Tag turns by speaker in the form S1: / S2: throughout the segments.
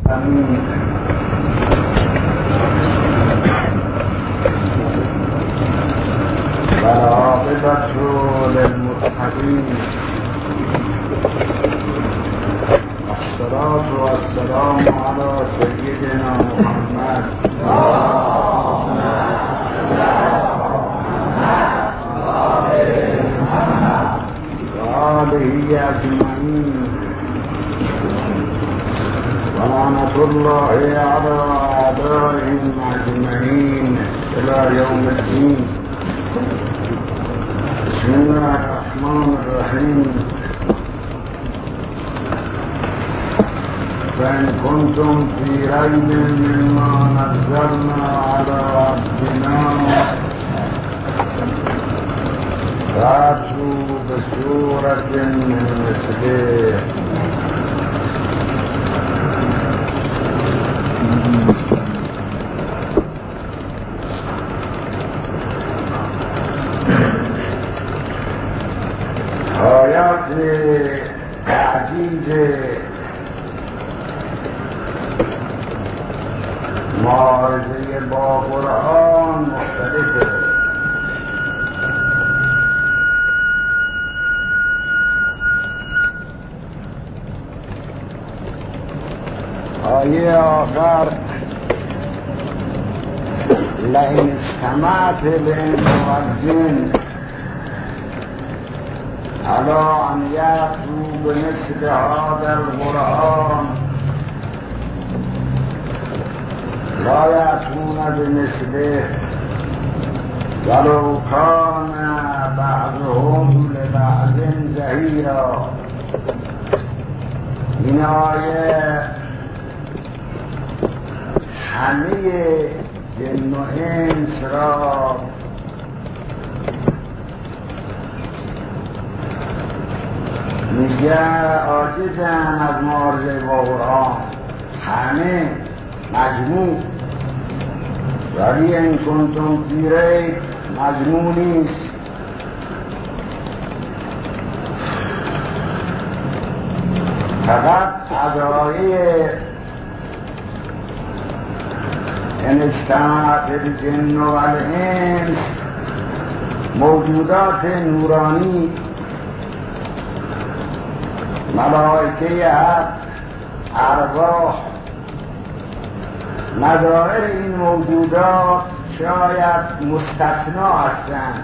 S1: آمین. والعاقبة للمتقين والصلاة والسلام على سيدنا محمد وآله أجمعين ولعنة الله على أعدائهم أجمعين إلى يوم الدين. بسم الله الرحمن الرحيم. فإن كنتم في ريب مما نزلنا على عبدنا فأتوا بسورة من مثله آیات تعجیز معارضه با قرآن مختلفه. آیه آخر لئن استمعت الإنس والجن على أن يأتوا بمثل هذا القرآن لا يأتون بمثله ولو كان بعضهم لبعض ظهیرا. این آیه همه جن و انس را میگه عاجزن از معارضه با قرآن، همه مجموع. ولی این کنتم فی ریب مجموع نیست. فقط ادعای ان اجتمعت الجن والانس موجودات نورانی، ملائکه حق، ارواح، مدائر این موجودات شاید مستثنا هستند،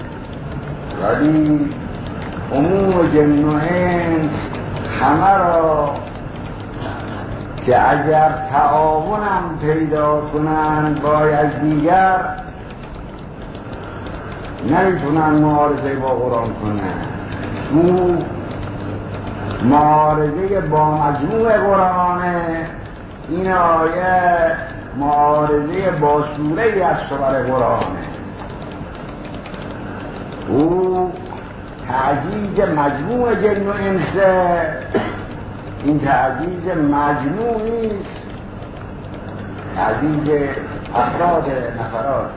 S1: ولی عموم جن و انس همه را که اگر تعاونم پیدا کنند با یکدیگر نمیتونن معارضه با قرآن کنند. او معارضه با مجموع قرآنه. این آیه معارضه با سوره از سور قرآنه. او تعجیز مجموع جن و انسه. این تعجیز مجموع نیست، تعجیز افراد نفرات.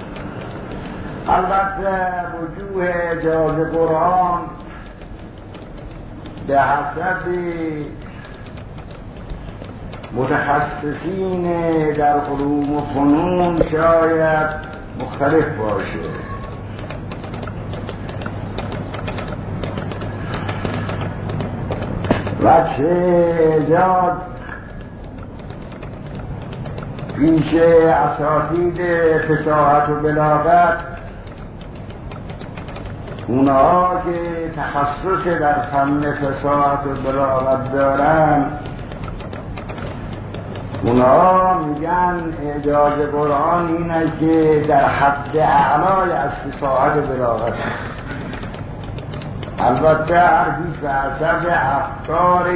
S1: البته وجوه اعجاز قرآن به حسب متخصصین در علوم و فنون شاید مختلف باشه. وجه اعجاز پیش اساتید فصاحت و بلاغت، اونها که تخصص در فن فصاحت و بلاغت دارن، اونها میگن اعجاز قرآن اینه که در حد اعلای از فصاحت و بلاغت. البته حرفی به حسب افکار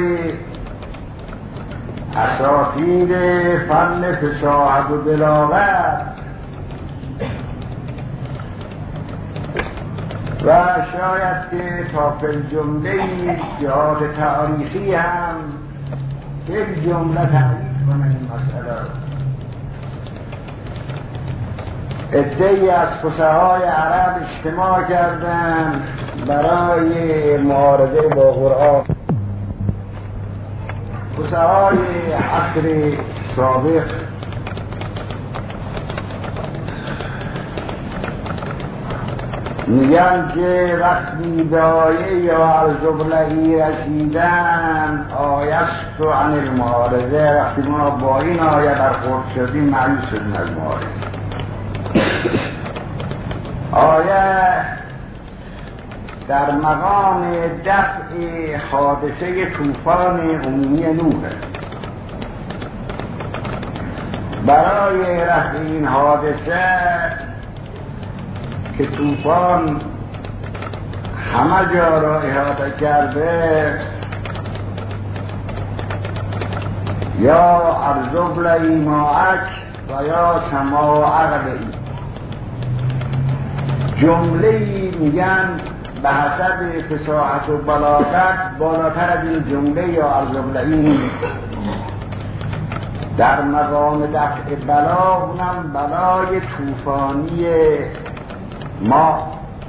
S1: اساتید فن فصاحت و بلاغت و شاید که تا فی‌الجمله جهات تاریخی هم فی‌الجمله تعریف کنه این مسئله. عده‌ای از فصحای عرب اجتماع کردند برای معارضه با قرآن. فقهای عصر سابق میگن که وقتی دایه یا الزبلهی رسیدن آیست و عن المعارضه، وقتی ما با این آیه برخورد شدیم مایوس شدیم از معارضه. آیه در مقام دفع حادثه طوفان عمومی نوح، برای رفع این حادثه که طوفان همه جا را احاطه کرده، یا ارزبلهی ماعک و یا سما عقلهی، جمله‌ای میگن به حسب فصاحت و بلاغت بالاتر از این جمله یا ارزبلهی نیست. در مقام دفع بلا، اونم بلای طوفانی ما.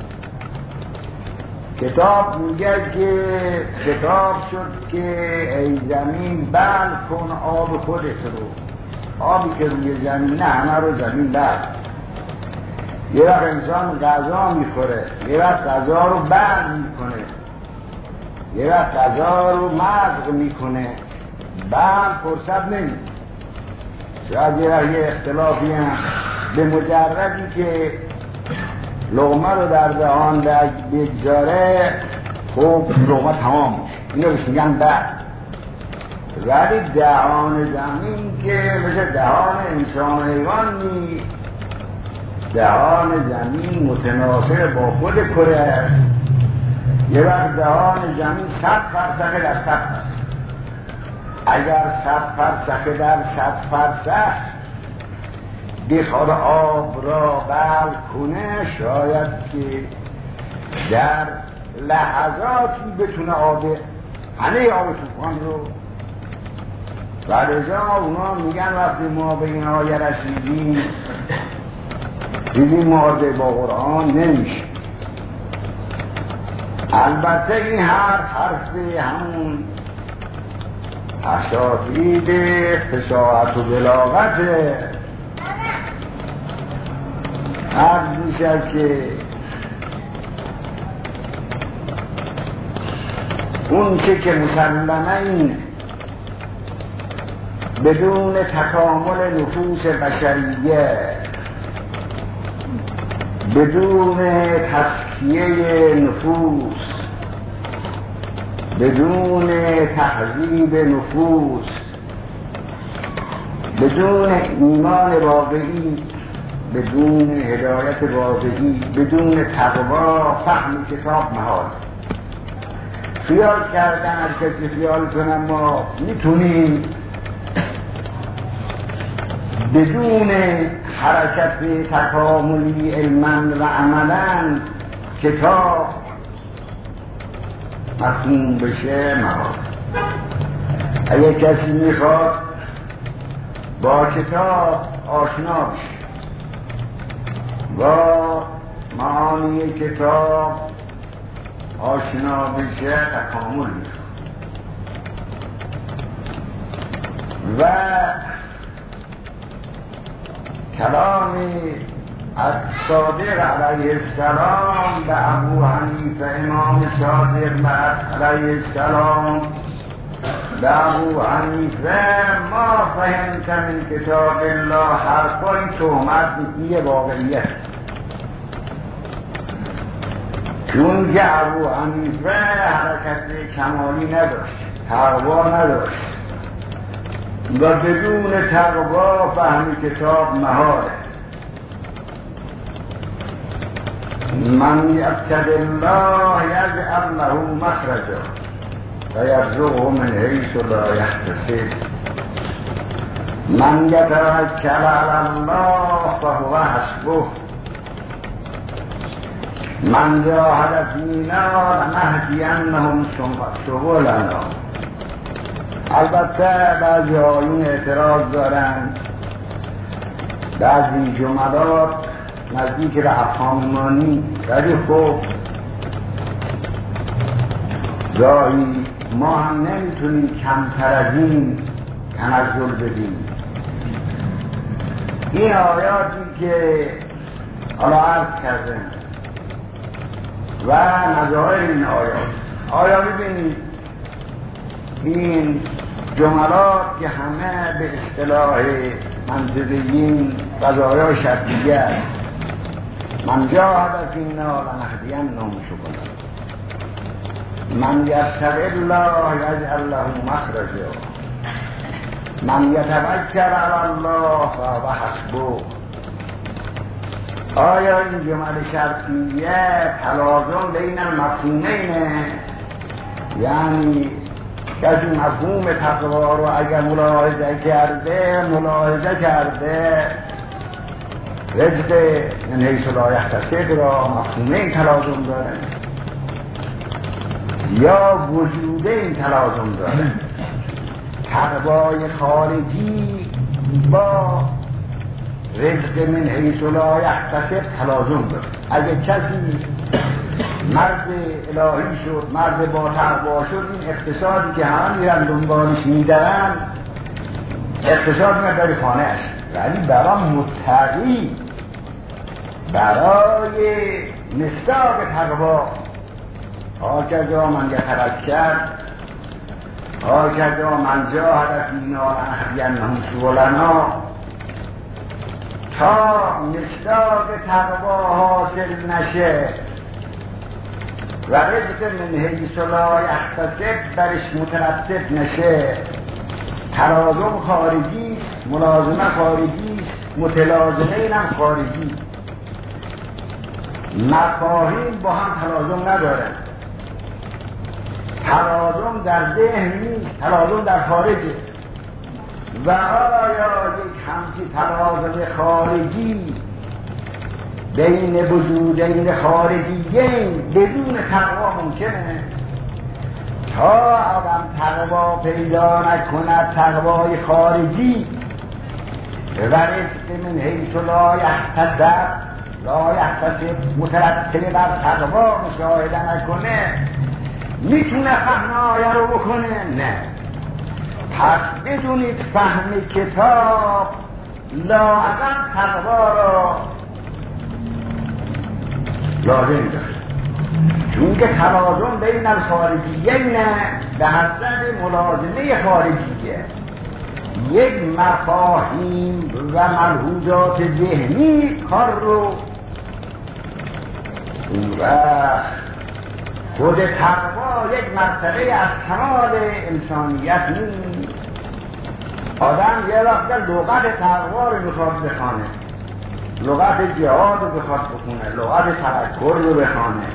S1: کتاب میگه که خطاب شد که ای زمین بل کن آب خودت رو، آبی که روی زمین همه رو زمین بل. یه وقت انسان غذا میخوره، یه وقت غذا رو بل میکنه، یه وقت غذا رو مزق میکنه، بل فرصت نمیده. شاید یه اختلافی هم به مجردی که لقمه رو در دهان بگذاره، خب لقمه تمام میشه، اینو بهش میگن بد. ولی دهان زمین که مثل دهان انسان و حیوان نیست، دهان زمین متناسب با خود کره است. یه وقت دهان زمین 100 فرسخه در 100 فرسخ، اگر 100 فرسخه در 100 فرسخ بخواد آب را بل کنه، شاید که در لحظاتی بتونه همه آب طوفان رو. و لذا اونا میگن وقتی ما به این آیه رسیدیم دیدیم مواظب با قرآن نمیشه. البته این حرف همون اساتید فصاحت و بلاغته. عرض میشه که اون چه که مسلمه اینه، بدون تکامل نفوس بشریه، بدون تزکیه نفوس، بدون تهذیب نفوس، بدون ایمان واقعی، بدون هدایت واقعی، بدون تقوا فهم کتاب محال. خیال کردن، هر کسی خیال کنه ما میتونیم بدون حرکت تکاملی علما و عملا کتاب مفهوم بشه محال. اگه کسی میخواد با کتاب آشنا بشه، با معانی کتاب آشنا بشه، تکامل میشه. و کلامی از صادق علیه السلام به ابو حنیفه، امام صادق علیه السلام به ابو حنیفه، ما فهمت من کتاب الله حرفا، این تهمت یه واقعیت، چون که ابو حنیفه حرکت کمالی نداشت، تقوا نداشت و بدون تقوا فهم کتاب محاله. من یبتغی الله یجعل له مخرجا و یرزقه من حیث لا یحتسب. من یتوکل علی الله فهو حسبه. من جاهد فینا لنهدینهم سبلنا. البته بعضی آیون اعتراض دارن، بعضی جملات نزدیک به افهامانی، ولی خب جایی ما هم نمیتونیم کمتر از این تنزل بدیم. این آیاتی که حالا عرض کردم و نظایر این آیا ببینید این جملات که همه به اصطلاح منطقیین قضایای شرطیه است. من جاهد فینا لنهدینهم سبلنا من یتق الله یجعل له مخرجا من یتوکل علی الله فهو حسبه. آیا این جمله شرطیه تلازم بین المفهومینه؟ یعنی کسی مفهوم تقوا رو اگر ملاحظه کرده رزق من حیث لا یحتسب را مفهومه این تلازم داره یا وجوده این تلازم داره؟ تقوای خارجی با رزق من حیث لا یحتسب تلازم داره. اگه کسی مرد الهی شد، مرد با تقوا شد، این اقتصادی که همه میرن دنبالش میدرن اقتصاد میرن داری خانهش، ولی برای متقی، برای مصداق تقوا هاکذا من یتوکل هاکذا من جاهد فینا لنهدینهم سبلنا، تا مصداق تقوا حاصل نشه و رزق من حیث لا یحتسب برش مترتب نشه، تلازم خارجی است، ملازمه خارجی است، متلازمین هم خارجی، مفاهیم با هم تلازم نداره. تلازم در ذهن نیست، تلازم در خارجه. و آیا یک همچی تلازم خارجی بین وجودین خارجیین بدون تقوا ممکنه؟ تا آدم تقوا پیدا نکند، تقوای خارجی و رزق من حیث لا یحتسب مترتب بر تقوا مشاهده نکنه، میتونه فهم آیه رو بکنه؟ نه. پس بدونید فهم کتاب لااقل تقوا را لازم داره، چون که تلازم بین الخارجیین به حسب ملازمه خارجیه. یک مفاهیم و ملحوظات ذهنی کار رو اون وقت خود تقوا یک مرتبه از کمال انسانیت نیست. آدم یه وقت لغت تقوا رو میخواد بخونه، لغت جهاد رو بخواد بخونه، لغت تفکر رو بخونه،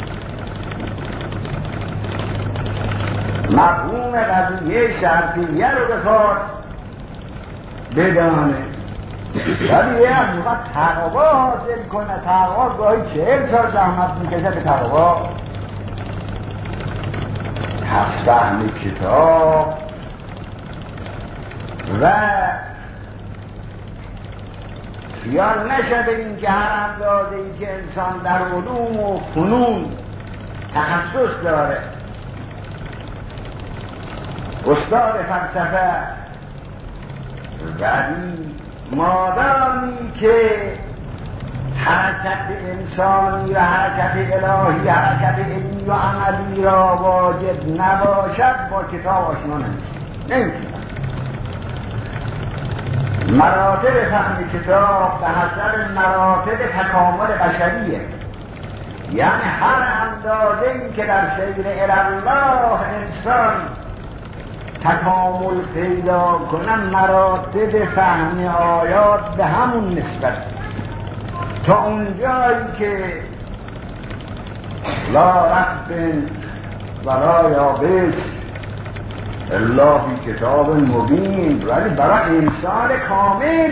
S1: مفهوم قضیه شرطیه رو بخواد بدانه، ولی یه از موقع تقوا حاصل کنه. تقوا گاهی 40 سال زحمت میکشه به تقوا. پس فهم کتاب و خیال نشه به این که هر اندازه ای که انسان در علوم و فنون تخصص داره، استاد فلسفه است، ولی مادامی که حرکت انسانی و حرکت الهی، حرکت علمی و عملی را واجب نباشد، با کتاب آشنا نمیشه. مراتب فهم کتاب به حسب مراتب تکامل بشریه، یعنی هر اندازه‌ای که در سیر الله انسان تکامل پیدا کنن، مراتب فهم آیات به همون نسبت، تا اونجایی که لا رطب ولا یابس الا فی کتاب مبین. ولی برای انسان کامل،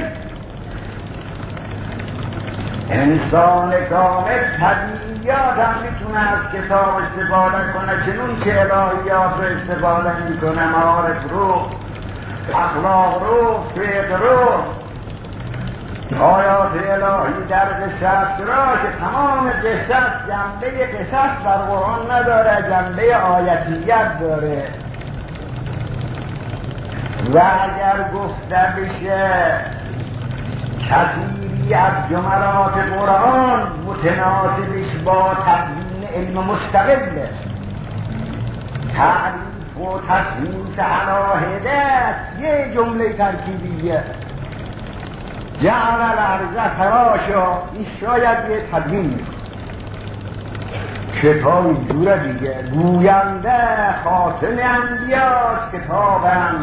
S1: انسان کامل طبیعیات هم میتونه از کتاب استفاده کنه، چنون که الهیات رو استفاده میکنه، معارف رو، اخلاق رو، فقه رو. آیات الهی در قصص را که تمام قصص جنبه قصص در قرآن نداره، جنبه آیتیت داره و اگر گفته بشه کثیری از جملات قرآن متناسبش با تدوین علم مستقله، تعریف و تصنیف علاهده است، یه جمله ترکیبیه جعل الارض فراشا، این شاید یه تدوین کتاب جوره دیگه، گوینده خاتم انبیاست کتابم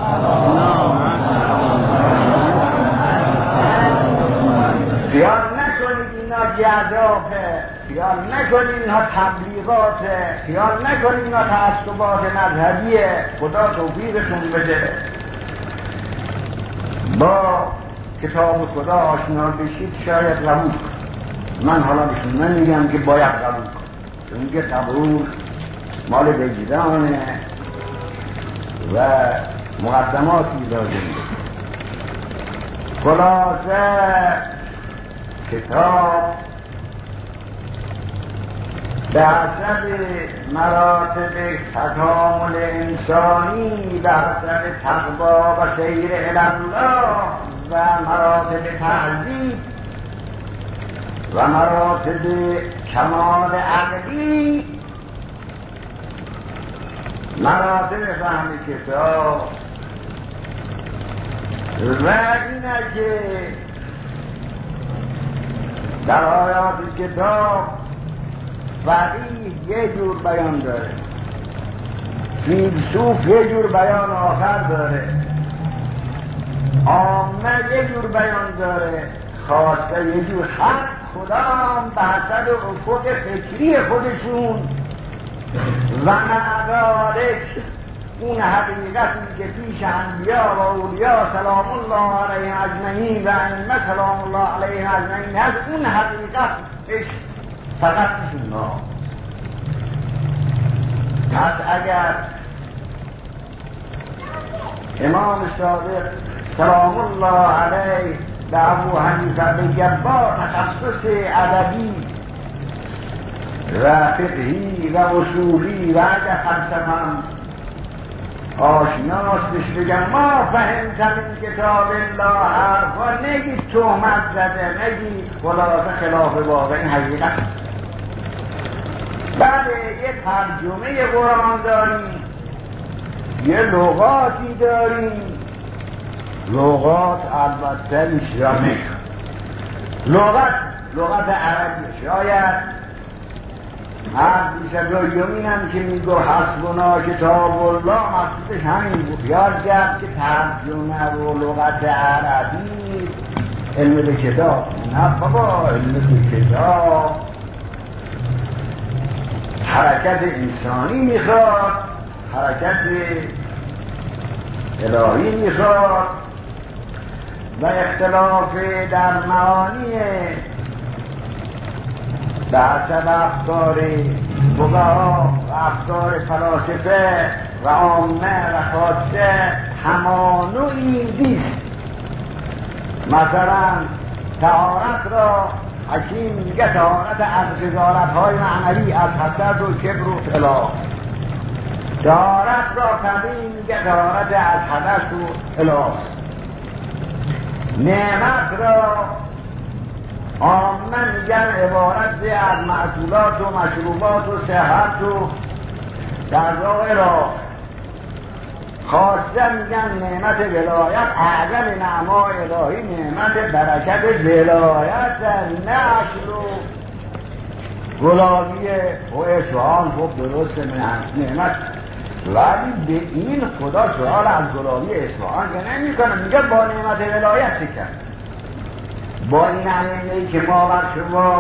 S1: خیال نکنید اینا جذابه، خیال نکنید اینا تبلیغاته، خیال نکنید اینا تعصبات مذهبیه. خدا توفیقتون بده با کتاب خدا آشنا بشید، شاید قبول کنید. من حالا بهشون نمیگم که باید قبول کنید، چون که قبول مال وجدانه و مقدماتی لازم. خلاصه کتاب به حسب مراتب تکامل انسانی، به حسب تقوا و سیر الله و مراتب تهذیب و مراتب کمال عقلی، مراتب فهم کتاب و اینه که در آیات کتاب فقیه یه جور بیان داره، فیلسوف یه جور بیان آخر داره، عامه یه جور بیان داره، خواسته یه جور. هر کدام به حسب افق فکری خودشون و مدارک اون حقیقتی که پیش انبیا و اولیا سلام الله علیه اجمعین و ائمه سلام الله علیه اجمعین هست، اون حقیقتش فقط پیش اونا. پس اگر امام صادق سلام الله علیه به ابو حنیفه بگه با تخصص ادبی و فقهی و اصولی و اگر فلسفه‌ام آشناست بهش بگم ما فهمتم این کتاب الله حرفا، نگید تهمت زده، نگید خلاصه خلاف واقع، این حقیقت. بله یه ترجمه قرآن داریم، یه لغاتی داریم، لغات البته میشه لغت عربی شاید حدیث دویمین هم که میگو حسبنا کتاب الله مقصودش همین بود. یاد کرد که ترجمه و لغت عربی علم به کتاب، نه بابا، علم به کتاب حرکت انسانی میخواد، حرکت الهی میخواد و اختلاف در معانی به حسب افکار فقها و افکار فلاسفه و عامه و خاصه همانویی نیست. مثلا طهارت را حکیم میگه طهارت از غضارت‌های معنوی، از حسد و کبر و اختلاف. طهارت را فقیه میگه طهارت از حدث و اختلاف. نعمت را عامه میگن عبارت از معقولات و مشروبات و صحت و غذا را، خاصه میگن نعمت ولایت، اعظم نعمای الهی نعمت برکت ولایت در نشر و گلابی و اصفهان. خب درست نعمت، ولی به این خدا سوال از گلابی اصفهان که نمی کنه، میگه با نعمت ولایت چه کرد؟ با این نعمتی که ما بر شما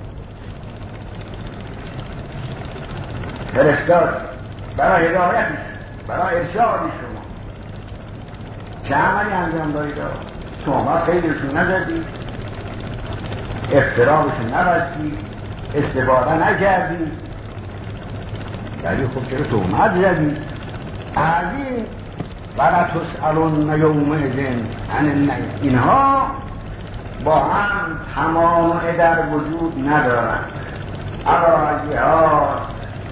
S1: فرستاد برای هدایتش، برای ارشاد شما، چه عملی انجام دارید؟ شما خیلیشون نزدید، افترابشون نبستید، استفاده نکردید، ولی خب چرا تهمت زدید؟ از این ولا تسألون یومئذ عن النعیم، اینها با هم تمانع در وجود ندارند. علاوه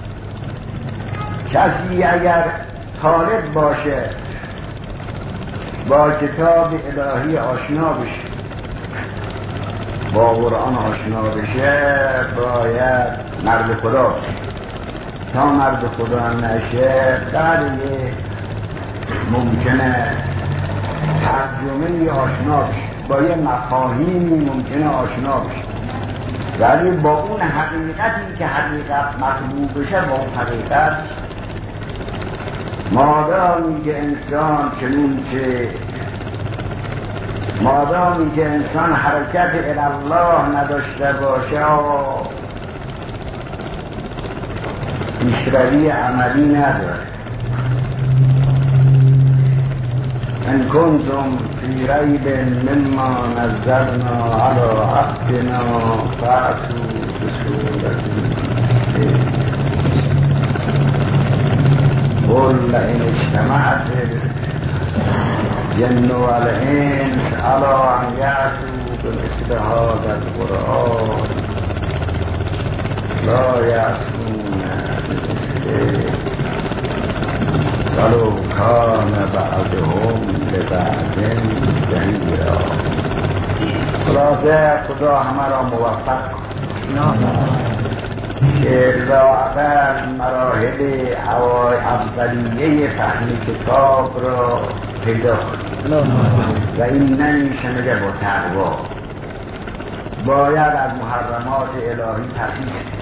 S1: کسی اگر طالب باشه با کتاب الهی آشنا بشه، با قرآن آشنا بشه، باید مرد خدا بشه. تا مرد خدا نشه بعد ممکنه ترجمه آشنا بشه، با یه مفاهیمی ممکنه آشنا بشه، ولی با اون حقیقتی که حقیقت مطلوب بشه، با اون حقیقت مادامی که انسان مادامی که انسان حرکت الله نداشته باشه پیشروی عملی نداره. ان کنتم فی ریب مما نزلنا علی عبدنا فأتوا بسورة قل لئن اجتمعت الجن والانس على ان یأتوا بمثل هذا القرآن لا یأتون بمثله ولو کان بعضهم لبعض ظهیرا. خلاصه خدا همه را موفق که لااقل مراحل اولیه فهم کتاب را پیدا کنید و این نمیشه مگر با تقوا. باید از محرمات الهی پرهیز کنید،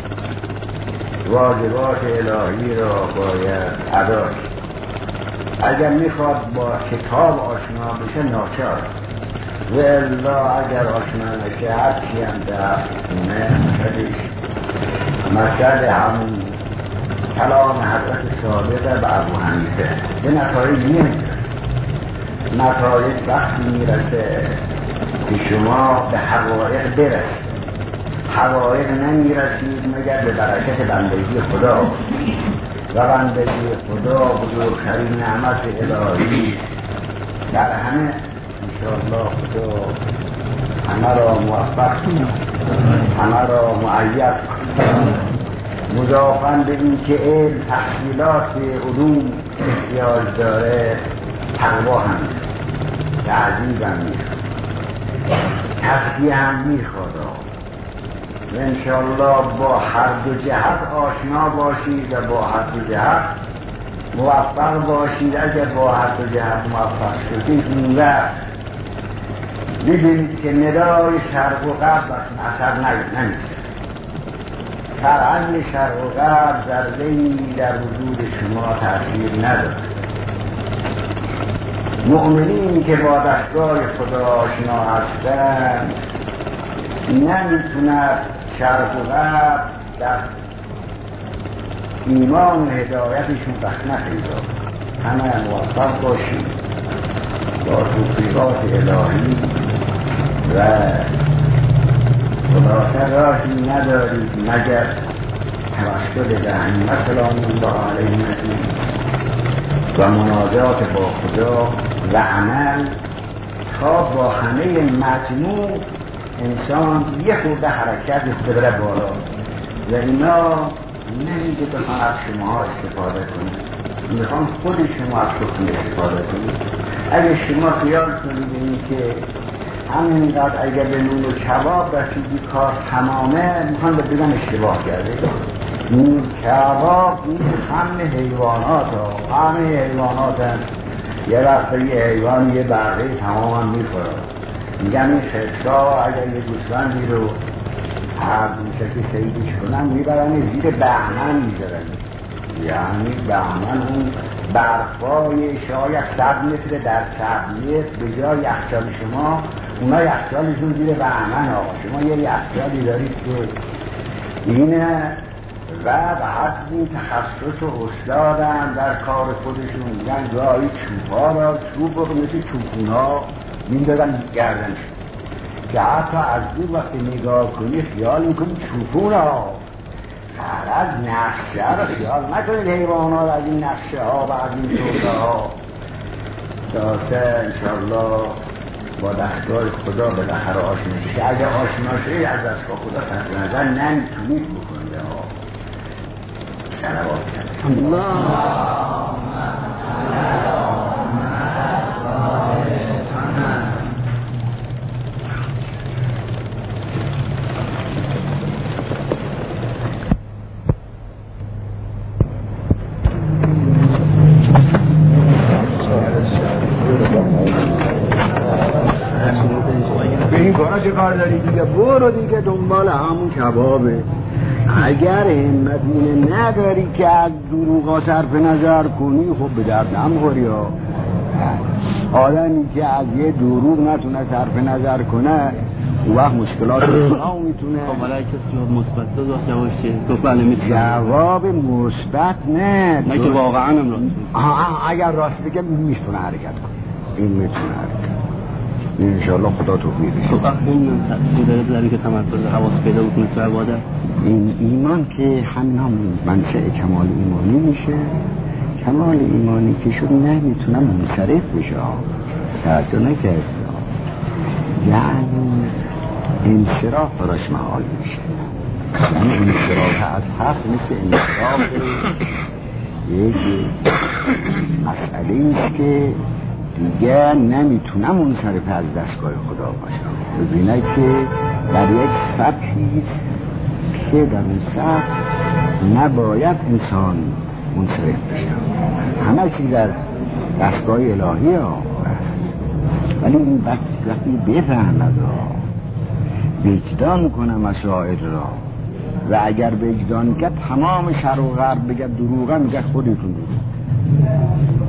S1: واجبات الهی را باید ادا کنید. اگر میخواد با کتاب آشنا بشه ناچار، و الا اگر آشنا نشه هرچی هم دست کنه مثل همون کلام حضرت صادق به ابو حنیفه به نتایج نمیرسه. نتایج وقتی میرسه که شما به حقایق برسید. حقایق نمیرسید مگر به برکت بندگی خدا، و بندگی خدا بزرگترین نعمت الهی است. در همه انشاءالله خدا همه را موفق کنه، همه را مؤید کنه. مضافاً به این که علم تحصیلات علوم احتیاج داره، تقوا هم میخواد، تعظیم هم میخواد، تقویه هم میخواد. و انشاءالله با هر دو جهت آشنا باشید و با هر دو جهت موفق باشید. اگر با هر دو جهت موفق شدید این وقت ببینید که ندای شرق و غرب اثر نمیشه. فرهنگ شرق و غرب ذره‌ای در وجود شما تأثیر نداره. مؤمنین که با دستگاه خدا آشنا هستند نمیتوند شرق و غرب در ایمان و هدایتشون بخنه پیدا. همه موفق باشید با توفیقات الهی و خلاصه راهی ندارید مگر توسل ائمه سلام الله علیهم و مناجات با خدا و عمل تا با همه مجموع انسان یه خورده حرکت ببره بالا. و اینا نمیگه بخوان از شما استفاده کنید، میخوان خود شما از خودتون استفاده کنید. اگه شما خیال کنید این که همینقدر اگر به نون و کباب رسیدی کار تمامه، میخوان به بگن اشتباه کرده. نون کباب این همه حیوانات ها، همه حیوانات هم یه وقت یه حیوان یه برقه تمام هم میخوره. میگن این خرسا اگر یه گوسفندی رو هر دوشه که سیدش کنن میبرن زیر بهمن میذارن. یعنی بهمن اون برفای شاید 100 متر در 100 متر به جای یخچال شما، اونا یخچالشون زیر بهمن ها. شما یه یخچالی دارید که اینه و به حد تخصص و استادن در کار خودشون. میگن گاهی چوبها را چوب رو مثل چوبونا میندازن گردنشون که حتی از دور وقتی نگاه کنی خیال میکنی چوبونا. از نقشه رو خیال نکنید حیوانات از این نقشه ها و از این توده ها. داسته انشاءالله با دستگاه خدا بالاخره آشنا شد که اگر آشنا شدی از دستگاه خدا صرف نظر نمیتونید بکنید ها. صلوات کرد به این کارا چه کار داری دیگه؟ برو دیگه دنبال همون کبابه. اگر همت اینه نداری که از دروغا صرف نظر کنی خب به درد نمیخوری ها. آدمی که از یه دروغ نتونه صرف نظر کنه اون وقت مشکلات رو میتونه.
S2: خب برای کسی جواب مثبت داد وقت جوابش چیه؟ گفت بله میتونم.
S1: جواب مثبت نه
S2: که واقعا هم راست میگه.
S1: اگر راست بگه میتونه حرکت کنه. این میتونه حرکت. انشاءالله خدا توفیق بشه.
S2: خب اون تفسیر داره بذاری که تمرکز حواس پیدا بکنه تو عبادت.
S1: این ایمان که همین هم منشأ کمال ایمانی میشه. کمال ایمانی که شد نمیتونه منصرف بشه. توجه نکرد. یعنی انصراف براش محال میشه. یعنی انصراف از حق مثل انصراف یک مسئله است که دیگه نمیتونه منصرف از دستگاه خدا باشه. ببینه که در یک سطحیست که در اون سطح نباید انسان منصرف بشه. همه چیز از دستگاه الهی ها. ولی این وقتی بفهمد وجدان کنه مسائل را و اگر وجدان کرد تمام شرق و غرب بگه دروغه میگه خودتون دروغ.